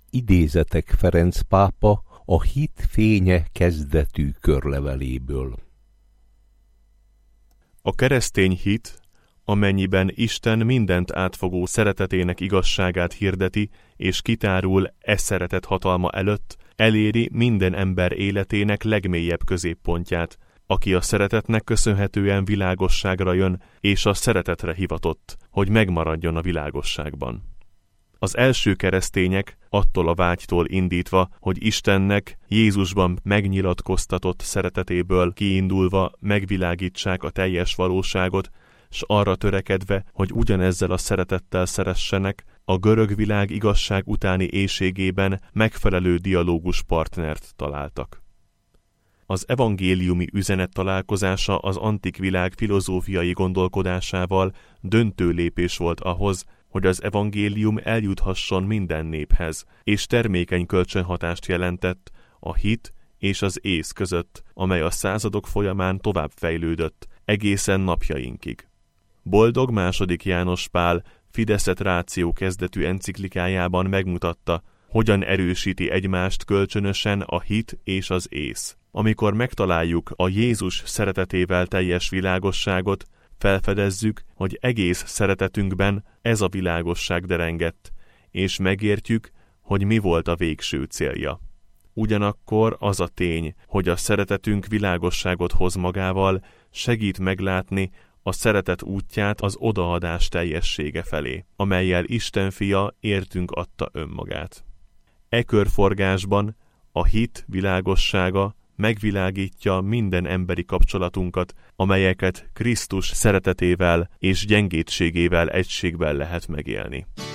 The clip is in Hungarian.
idézetek Ferenc pápa a Hit fénye kezdetű körleveléből. A keresztény hit, amennyiben Isten mindent átfogó szeretetének igazságát hirdeti, és kitárul szeretet hatalma előtt, eléri minden ember életének legmélyebb középpontját, aki a szeretetnek köszönhetően világosságra jön, és a szeretetre hivatott, hogy megmaradjon a világosságban. Az első keresztények attól a vágytól indítva, hogy Istennek Jézusban megnyilatkoztatott szeretetéből kiindulva megvilágítsák a teljes valóságot, s arra törekedve, hogy ugyanezzel a szeretettel szeressenek, a görög világ igazság utáni éhségében megfelelő dialógus partnert találtak. Az evangéliumi üzenet találkozása az antik világ filozófiai gondolkodásával döntő lépés volt ahhoz, hogy az evangélium eljuthasson minden néphez, és termékeny kölcsönhatást jelentett a hit és az ész között, amely a századok folyamán tovább fejlődött, egészen napjainkig. Boldog II. János Pál Fides et Ratio kezdetű enciklikájában megmutatta, hogyan erősíti egymást kölcsönösen a hit és az ész. Amikor megtaláljuk a Jézus szeretetével teljes világosságot, felfedezzük, hogy egész szeretetünkben ez a világosság derengett, és megértjük, hogy mi volt a végső célja. Ugyanakkor az a tény, hogy a szeretetünk világosságot hoz magával, segít meglátni a szeretet útját az odaadás teljessége felé, amellyel Isten fia értünk adta önmagát. E körforgásban a hit világossága megvilágítja minden emberi kapcsolatunkat, amelyeket Krisztus szeretetével és gyengétségével egységben lehet megélni.